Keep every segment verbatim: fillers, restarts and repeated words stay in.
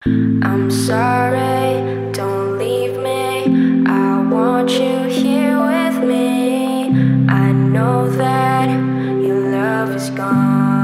I'm sorry, don't leave me. I want you here with me. I know that your love is gone.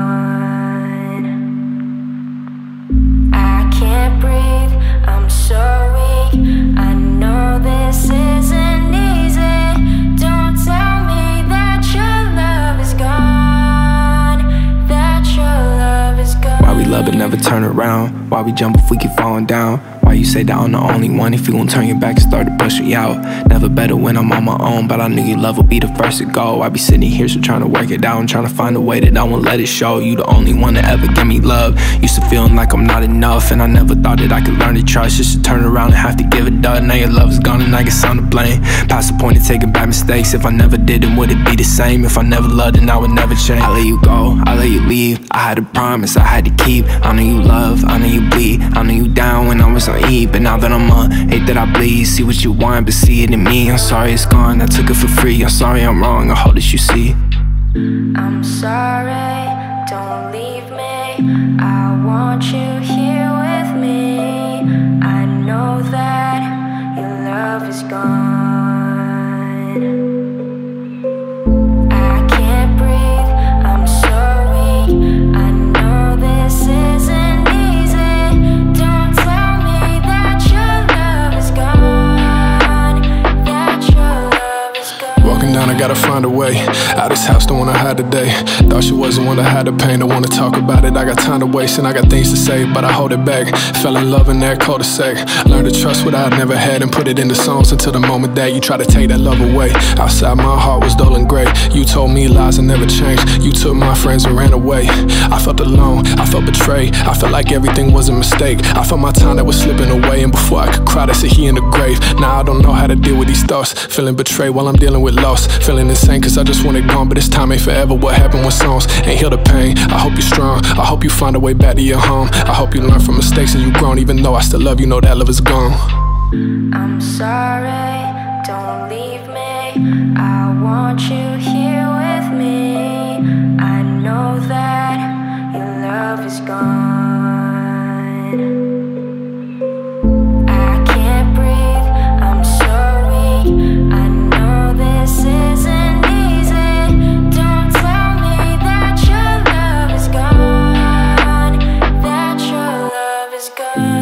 I can't breathe, I'm so weak. I know this isn't easy. Don't tell me that your love is gone. That your love is gone. Why we love but never turn around? Why we jump if we keep falling down? Why you say that I'm the only one if you gon' turn your back and start to push me out? Never better when I'm on my own, but I knew your love would be the first to go. I be sitting here so trying to work it out and trying to find a way that I won't let it show. You the only one to ever give me love. Used to feeling like I'm not enough, and I never thought that I could learn to trust. Just to turn around and have to give it up. Now your love is gone and I guess I'm to blame. Past the point of taking back mistakes. If I never did, then would it be the same? If I never loved, then I would never change. I let you go, I let you leave. I had a promise I had to keep. I know you love, I know you bleed. I know you down when I was on E, but now that I'm up, hate that I bleed. See what you want, but see it in me. I'm sorry it's gone, I took it for free. I'm sorry I'm wrong, I hope that you see. I'm sorry, don't leave me. I want you here with me. I know that your love is gone. I can't breathe, I'm so weak. I know this isn't easy. Don't tell me that your love is gone. That your love is gone. Walking down, I gotta find a way out this house, don't wanna hide today. Thought she wasn't one to hide the pain, don't wanna talk about it. I got time to waste and I got things to say, but I hold it back. Fell in love in that cul-de-sac. Learned to trust what I never had and put it into songs until the moment that you try to take that love away. Outside my heart was dull and gray. You told me lies and never changed. You took my friends and ran away. I felt alone, I felt betrayed. I felt like everything was a mistake. I felt my time that was slipping away, and before I could cry, they said he in the grave. Now I don't know how to deal with these thoughts. Feeling betrayed while I'm dealing with loss. Feeling insane cause I just want it gone, but this time ain't forever. What happened with songs ain't heal the pain. I hope you're strong, I hope you find a way back to your home. I hope you learn from mistakes and you grown. Even though I still love you, know that love is gone. I'm sorry, don't leave me. I want you here with me. I know that your love is gone. I can't breathe, I'm so weak. I know this isn't easy. Don't tell me that your love is gone. That your love is gone.